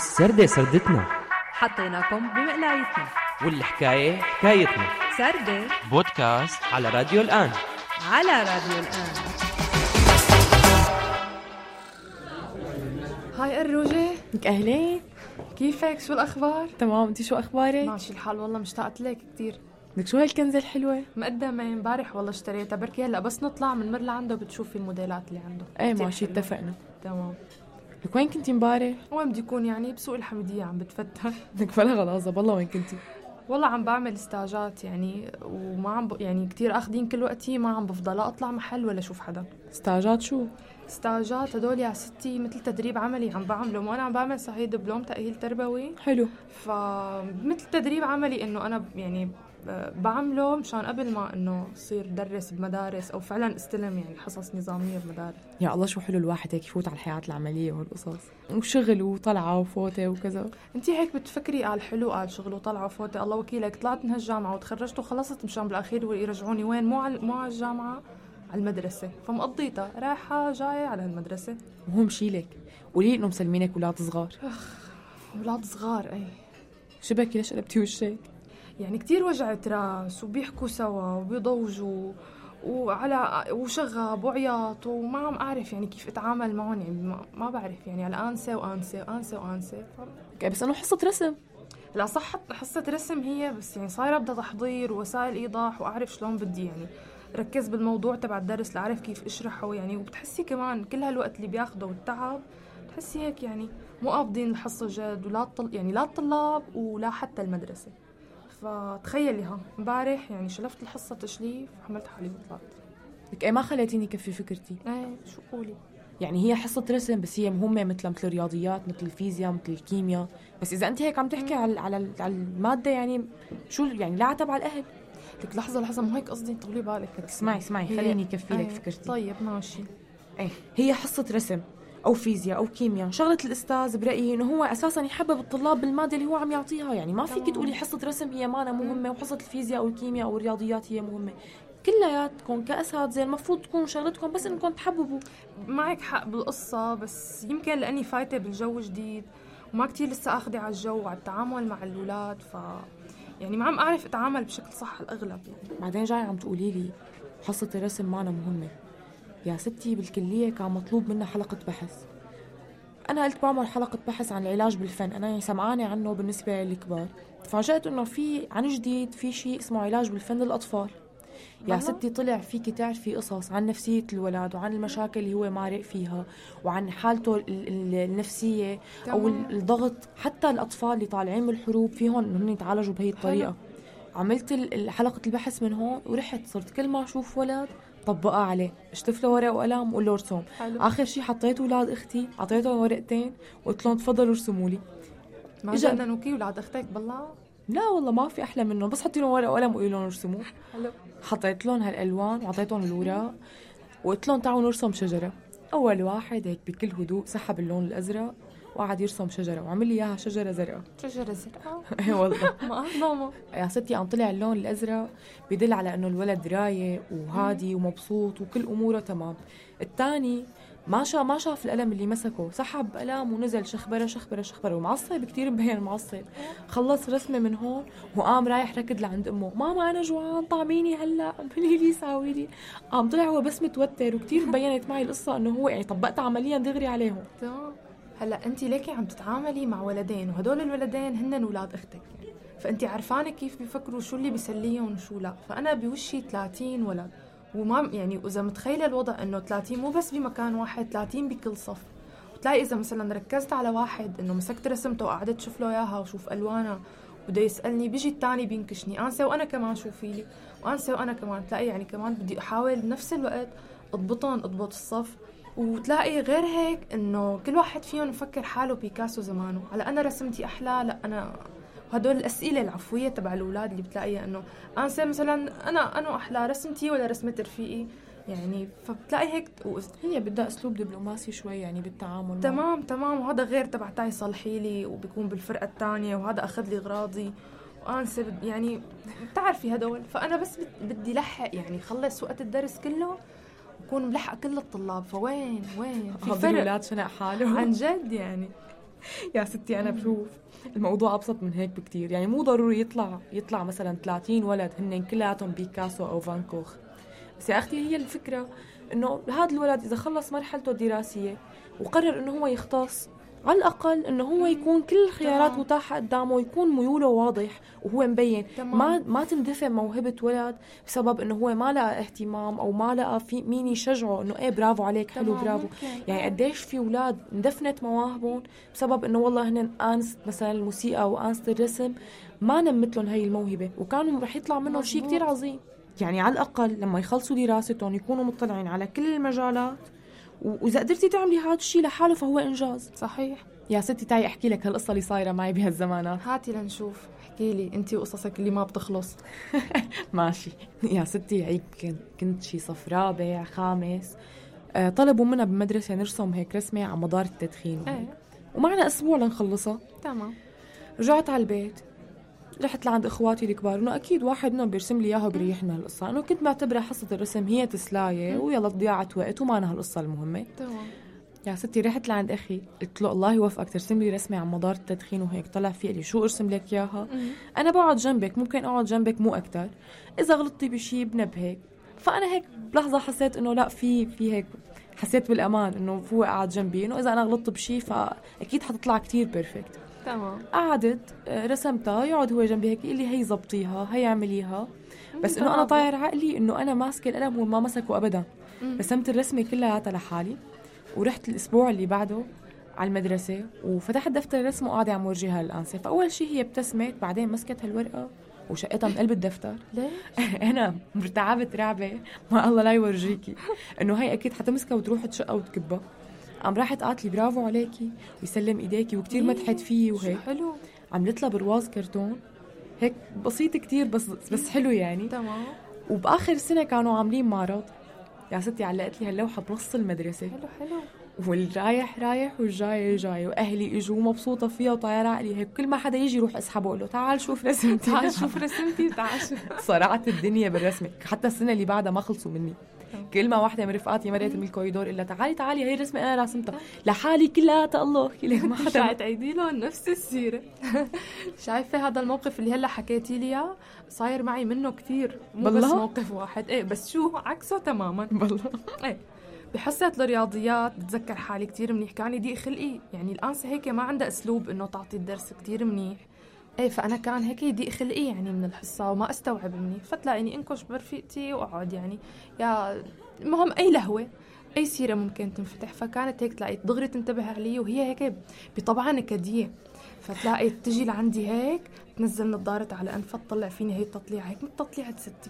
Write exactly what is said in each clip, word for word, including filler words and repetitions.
السردة سردتنا، حطيناكم بمقلايتنا، والحكاية حكايتنا. سردة بودكاست على راديو الآن. على راديو الآن. هاي الروجة، لك أهلين، كيفك؟ شو الأخبار؟ تمام. انتي شو أخبارك؟ ماشي الحال والله، مشتاقت لك كتير. لك شو هالكنزة الحلوة؟ مقدمة امبارح والله اشتريتها، بركي هلا بس نطلع من مر لعنده بتشوفي الموديلات اللي عنده. ايه ماشي اتفقنا. تمام. لك وين كنتي امبارح؟ وين بدي يكون يعني؟ بسوق الحمدية عم بتفتح. لك فلا غلاظة بالله. وين كنتي؟ والله عم بعمل استاجات يعني، وما عم ب... يعني كتير اخذين كل وقتي، ما عم بفضل اطلع محل ولا اشوف حدا. استاجات شو؟ استاجات هدول يا ستي مثل تدريب عملي عم بعمله، وانا عم بعمل صحيح دبلوم تأهيل تربوي. حلو. فمثل تدريب عملي انه انا يعني بعمله مشان قبل ما انه صير درس بمدارس او فعلا استلم يعني حصص نظاميه بمدارس. يا الله شو حلو الواحد هيك يفوت على الحياه العمليه وهالقصص وشغل وطلعه وفوته وكذا. انتي هيك بتفكري قال حلو قال شغل وطلعه وفوته، الله وكيلك طلعت من هالجامعه وتخرجت وخلصت مشان بالاخير يرجعوني وين؟ مو على مو على الجامعه، على المدرسه. فمقضيتها رايحه جايه على المدرسه. وهم شيلك قولي انه مسلمينك اولاد صغار. اخ اولاد صغار. اي شبكي ليش قلبتي وشك؟ يعني كتير وجعت راس وبيحكوا سوا وبيضوجوا وعلى وشغب وعياط، وما عم أعرف يعني كيف أتعامل معهم. يعني ما, ما بعرف يعني على أنسة وأنسة وأنسة وأنسة ف... بس أنه حصة رسم. لا صح حصة رسم هي، بس يعني صايرة بدها تحضير ووسائل إيضاح وأعرف شلون بدي يعني ركز بالموضوع تبع الدرس لأعرف كيف أشرحه يعني. وبتحسي كمان كل هالوقت اللي بياخده والتعب بتحسي هيك يعني مو قابضين الحصة جد، ولا الطل... يعني لا الطلاب ولا حتى المدرسة. فتخيلي ها امبارح يعني شلفت الحصة تشليف وحملت حالي وطلعت. لك ايه ما خليتيني كفي فكرتي. ايه شو قولي؟ يعني هي حصة رسم بس هي مهمة مثل مثل الرياضيات مثل الفيزياء مثل الكيمياء، بس إذا أنت هيك عم تحكي على على على المادة يعني شو يعني لا عتب على الأهل. لك لحظة لحظة مو هيك قصدي، طولي بالك. اسمعي اسمعي خليني كفي لك ايه فكرتي. طيب ماشي. ايه هي حصة رسم أو فيزياء أو كيمياء، شغلة الأستاذ برأيي إنه هو أساساً يحبب الطلاب بالمادة اللي هو عم يعطيها. يعني ما فيك تقولي حصة رسم هي مانا مهمة وحصة الفيزياء أو الكيمياء أو الرياضيات هي مهمة. كلياتكم كأساتذة المفروض تكون شغلتكم بس إنكم تحببوا. معك حق بالقصة، بس يمكن لأني فايتة بالجو جديد وما كتير لسه أخذي على الجو وعلى التعامل مع الأولاد، ف يعني ما عم أعرف أتعامل بشكل صح الأغلب يعني. بعدين جاي عم تقولي لي حصة الرسم مانا مهمة. يا ستي بالكلية كان مطلوب منا حلقة بحث. أنا قلت بعمل حلقة بحث عن العلاج بالفن، أنا يعني سمعانة عنه بالنسبة للكبار. تفاجأت إنه في عن جديد في شيء اسمه علاج بالفن للأطفال. يا ستي طلع فيك تعرفي قصص عن نفسية الولد وعن المشاكل اللي هو مارق فيها وعن حالته النفسية أو الضغط. حتى الأطفال اللي طالعين من الحروب فيهم إنهم يتعالجوا بهي الطريقة. عملت حلقة البحث من هون ورحت صرت كل ما أشوف ولد طبقها عليه، اشتف له ورق وقلم وقول له ارسم. آخر شيء حطيت أولاد أختي عطيتهم ورقتين وقلت لهم تفضلوا ارسموا لي. ما جننوكي أولاد أختك بالله؟ لا والله ما في أحلى منه، بس حطي لهم ورق وقلم وقولي لهم ارسموا. حطيت لهم هالألوان وعطيتهم الوراق وقلت لهم تعالوا نرسم شجرة. أول واحد هيك بكل هدوء سحب اللون الأزرق وقعد يرسم شجرة وعمل لي إياها شجرة زرقاء. شجرة زرقاء؟ إيه والله. ما أظلمه يا ستي عم طلع اللون الأزرق بيدل على إنه الولد رايق وهادي ومبسوط وكل أموره تمام. الثاني ما شاف ما شاف القلم اللي مسكه، سحب قلم ونزل شخبره شخبره شخبره ومعصب كتير مبين معصب. خلص رسمه من هون وقام رايح ركض لعند امه، ماما انا جوعان طعميني هلا اعملي لي ساوي لي. قام طلع هو بس متوتر وكتير بينت معي القصه انه هو يعني طبقت عمليا دغري عليهم. تمام. هلا انت ليكي عم تتعاملي مع ولدين وهدول الولدين هن اولاد اختك يعني، فانت عرفانه كيف بيفكروا شو اللي بيسليهم وشو لا. فانا بوشي ثلاثين ولد وما يعني اذا متخيله الوضع انه ثلاثين مو بس بمكان واحد، ثلاثين بكل صف. وتلاقي اذا مثلا ركزت على واحد انه مسكت رسمته وقعدت شوف له اياها وشوف الوانها وبده يسالني، بيجي الثاني بينكشني انسه وانا كمان شوفي لي وانسه وانا كمان. تلاقي يعني كمان بدي احاول بنفس الوقت اضبطهم اضبط الصف. وتلاقي غير هيك انه كل واحد فيهم مفكر حاله بيكاسو زمانه، على انا رسمتي احلى لا انا. وهدول الاسئله العفويه تبع الاولاد اللي بتلاقيها انه انسه مثلا انا انا احلى رسمتي ولا رسمه رفيقي يعني. فبتلاقي هيك هي بدها اسلوب دبلوماسي شوي يعني بالتعامل. تمام تمام. وهذا غير تبع تاعي صلحي لي وبيكون بالفرقه الثانيه وهذا اخذ لي اغراضي وانسه يعني بتعرفي هدول. فانا بس بدي لحق يعني خلص وقت الدرس كله وكون ملحق كل الطلاب. فوين وين في فرق الولاد شنق حالهم عن جد يعني. يا ستي أنا بشوف الموضوع أبسط من هيك بكتير. يعني مو ضروري يطلع يطلع مثلا ثلاثين ولد هن كلياتهم بيكاسو أو فان كوخ. بس يا أختي هي الفكرة إنه هذا الولد إذا خلص مرحلته الدراسية وقرر إنه هو يختص، على الأقل إنه هو يكون كل الخيارات متاحة قدامه، يكون ميوله واضح وهو مبين. ما ما تندفع موهبة ولد بسبب إنه هو ما لقى اهتمام أو ما لقى في مين يشجعه إنه إيه برافو عليك حلو برافو. يعني قديش في أولاد اندفنت مواهبهم بسبب إنه والله هن أنست مثلا الموسيقى أو أنست الرسم ما نمت لهم هاي الموهبة، وكانوا رح يطلع منهم شيء كتير عظيم. يعني على الأقل لما يخلصوا دراستهم يكونوا مطلعين على كل المجالات، وإذا قدرتي تعملي هذا الشيء لحاله فهو إنجاز. صحيح يا ستي تعي أحكي لك هالقصة اللي صايرة معي بهالزمانات. هاتي لنشوف، احكي لي أنتي وقصصك اللي ما بتخلص. ماشي يا ستي. هيك كنت شي صف رابع خامس، آه طلبوا منا بمدرسة نرسم هيك رسمة على مدار التدخين. ايه. ومعنا أسبوع لنخلصها. تمام. رجعت على البيت، رحت لعند اخواتي الكبار انه اكيد واحد منهم بيرسم لي اياها وبريحنا القصه، انه كنت معتبره حصه الرسم هي تسلايه ويلا ضياعه وقت وما انا هالقصه المهمه. تمام. يا ستي رحت لعند اخي قلت له الله يوفقك ترسم لي رسمه على مدار التدخين وهيك. طلع في لي شو ارسم لك اياها؟ انا بقعد جنبك، ممكن اقعد جنبك مو اكتر، اذا غلطتي بشيء بنبهك. فانا هيك بلحظه حسيت انه لا في في هيك حسيت بالامان انه هو قاعد جنبي، انه اذا انا غلطت بشيء فاكيد حتطلع كتير بيرفكت. تمام. قعدت رسمتها، يقعد هو جنبي هيك يقول لي هي زبطيها هي اعمليها. بس انه انا طاير عقلي انه انا ماسكه القلم وما مسكه ابدا. رسمت الرسمه كلها لحالي ورحت الاسبوع اللي بعده على المدرسه وفتحت دفتر الرسم وقاعده عم ورجيها للانسه. فاول شيء هي ابتسمت، بعدين مسكت هالورقه وشقتها من قلب الدفتر. ليش؟ انا مرتعبت رعبه ما الله لا يورجيكي انه هي اكيد حتمسكها وتروح تشقها وتكبها. قام راحت قالت لي برافو عليكي ويسلم ايديكي وكتير مدحت فيه وهيك. حلو. عملت لها برواز كرتون هيك بسيط كتير بس بس حلو يعني. تمام. وباخر السنه كانوا عاملين معرض. يا ستي علقت لي هاللوحه بنص المدرسه. حلو حلو. والرايح رايح والجاي جاي، واهلي اجوا مبسوطه فيها وطايره عقلي هيك. كل ما حدا يجي يروح اسحبه اقول له تعال شوف رسمتي تعال شوف رسمتي تعال شوف. صرعت الدنيا بالرسمه. حتى السنه اللي بعدها ما خلصوا مني. كل ما واحدة من رفقاتي مرت من الكوريدور إلا تعالي تعالي هي الرسمة أنا رسمتها لحالي كلها الله كله ما حدا شايفة تعيدي له نفس السيرة. شايفة هذا الموقف اللي هلا حكيتي لي اياه صاير معي منه كتير، مو بس موقف واحد. ايه بس شو عكسه تماما والله. ايه بحصة الرياضيات بتذكر حالي كتير منيح، كان يضيق خلقي يعني الأنسة هيك ما عندها أسلوب إنه تعطي الدرس كتير منيح. ايه فأنا كان هيك يضيق خلقي يعني من الحصة وما أستوعب منيح، فتلاقيني انكش برفيقتي وأقعد يعني يا المهم أي لهوة أي سيرة ممكن تنفتح. فكانت هيك تلاقي دغري تنتبه علي وهي هيك بطبعها نكدية، فتلاقي تجي لعندي هيك تنزل نظارة على أنفها تطلع فيني هي التطليع هيك مثل تطليعة ستي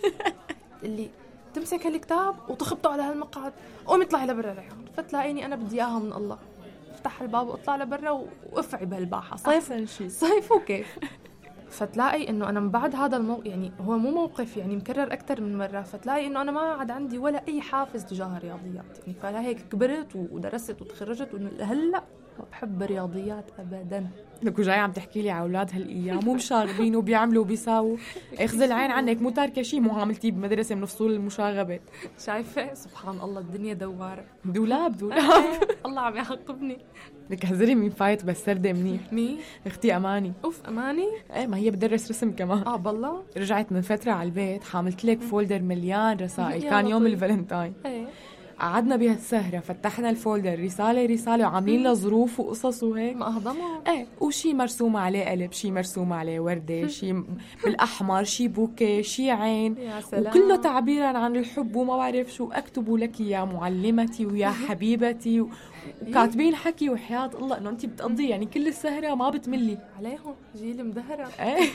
اللي تمسك هالكتاب وتخبطه على هالمقعد قومي اطلعي لبرا ريحان. فتلاقيني أنا بدي إياها من الله افتح الباب واطلع لبرا وافعي بهالباحة صيف صيف وكيف. فتلاقي انه انا من بعد هذا الموقف يعني هو مو موقف يعني مكرر اكثر من مره، فتلاقي انه انا ما عاد عندي ولا اي حافز تجاه الرياضيات يعني. فلا هيك كبرت ودرست وتخرجت وهلا ما بحب الرياضيات ابدا. لك وجاي عم تحكي لي على اولاد هالايام مو مشاغبين وبيعملوا وبيساووا. اخذ العين عنك مو تاركه شيء مو عملتيه بمدرسه من فصول المشاغبه. شايفه سبحان الله الدنيا دواره دولاب دولاب. الله عم يعاقبني. لك هزري مين فايت بس سردة منيح. مين؟ اختي اماني. اوف اماني. ايه ما هي بتدرس رسم كمان. اه بالله. رجعت من فتره على البيت حاملت لك فولدر مليان رسائل. كان يوم الفالنتاين. ايه قعدنا بهالسهرة فتحنا الفولدر رسالة رسالة وعاملين له ظروف وقصص وهيك ما أهضمه. ايه وشي مرسوم عليه قلب، شي مرسوم عليه وردة، شي بالأحمر، شي بوكي، شي عين، وكله تعبيرا عن الحب وما بعرف شو. أكتب لك يا معلمتي ويا حبيبتي و... وكاتبين حكي وحياة الله إنه أنت بتقضي يعني كل السهرة ما بتملي عليهم. جيل مدهرة. ايه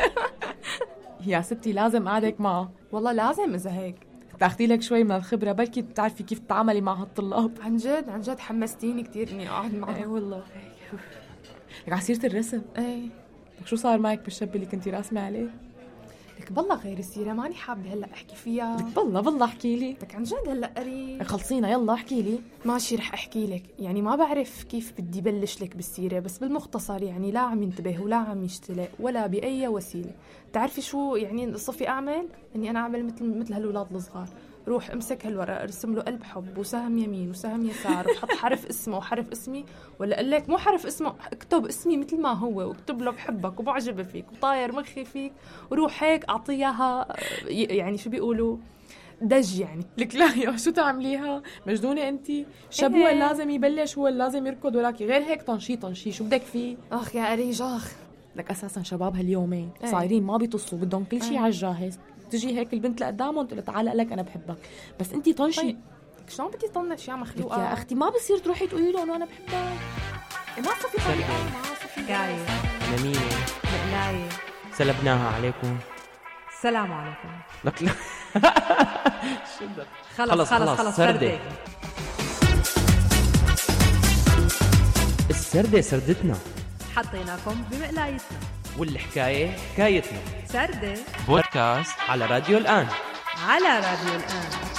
يا ستي لازم قعدك معه والله لازم. إذا هيك تاخدي لك شوي من الخبرة بلكي بتعرفي كيف تتعاملي مع هالطلاب. عن جد عن جد حمستيني كتير إني أقعد معه. ايه والله. لك عسيرة الرسم ايه شو صار معك بالشاب اللي كنتي راسمة عليه؟ لك بالله غير السيرة ماني حابة هلا أحكي فيها. لك بالله بالله احكي لي. لك عن جد هلا قريب خلصينا يلا احكي لي. ماشي رح أحكي لك يعني ما بعرف كيف بدي بلش لك بالسيرة بس بالمختصر يعني لا عم ينتبه ولا عم يشتلق ولا بأي وسيلة. تعرفي شو يعني صفي أعمل؟ إني أنا أعمل مثل مثل هالولاد الصغار روح امسك هالورق ارسم له قلب حب وسهم يمين وسهم يسار وحط حرف اسمه وحرف اسمي، ولا اقول لك مو حرف اسمه، اكتب اسمي مثل ما هو واكتب له بحبك وبعجب فيك وطاير مخي فيك، وروح هيك اعطيها يعني شو بيقولوا دج يعني. لك لا يا شو تعمليها مجنونه انت؟ شاب هو إيه. لازم يبلش، هو لازم يركض، ولكن غير هيك طنشي طنشي شو بدك فيه؟ اخ يا اريج اخ. لك اساسا شباب هاليومين إيه. صايرين ما بيطصوا، بدهم كل شيء إيه. على الجاهز. تجي هيك البنت لقدامهم تقول تعال لك انا بحبك، بس انت طنشي. طيب شلون بدي طنش يا لك مخلوقه؟ يا اختي ما بصير تروحي تقولي له انه انا بحبك. إيه ما صفي طريقه، ما صفي حكاية نميمة مقلاية. سلبناها عليكم. السلام عليكم. لك لا خلص خلص، خلص خلص، خلص سردة. سردة. السردة سردتنا، حطيناكم بمقلايتنا. والحكاية حكايتنا. سردة بودكاست على راديو الآن. على راديو الآن.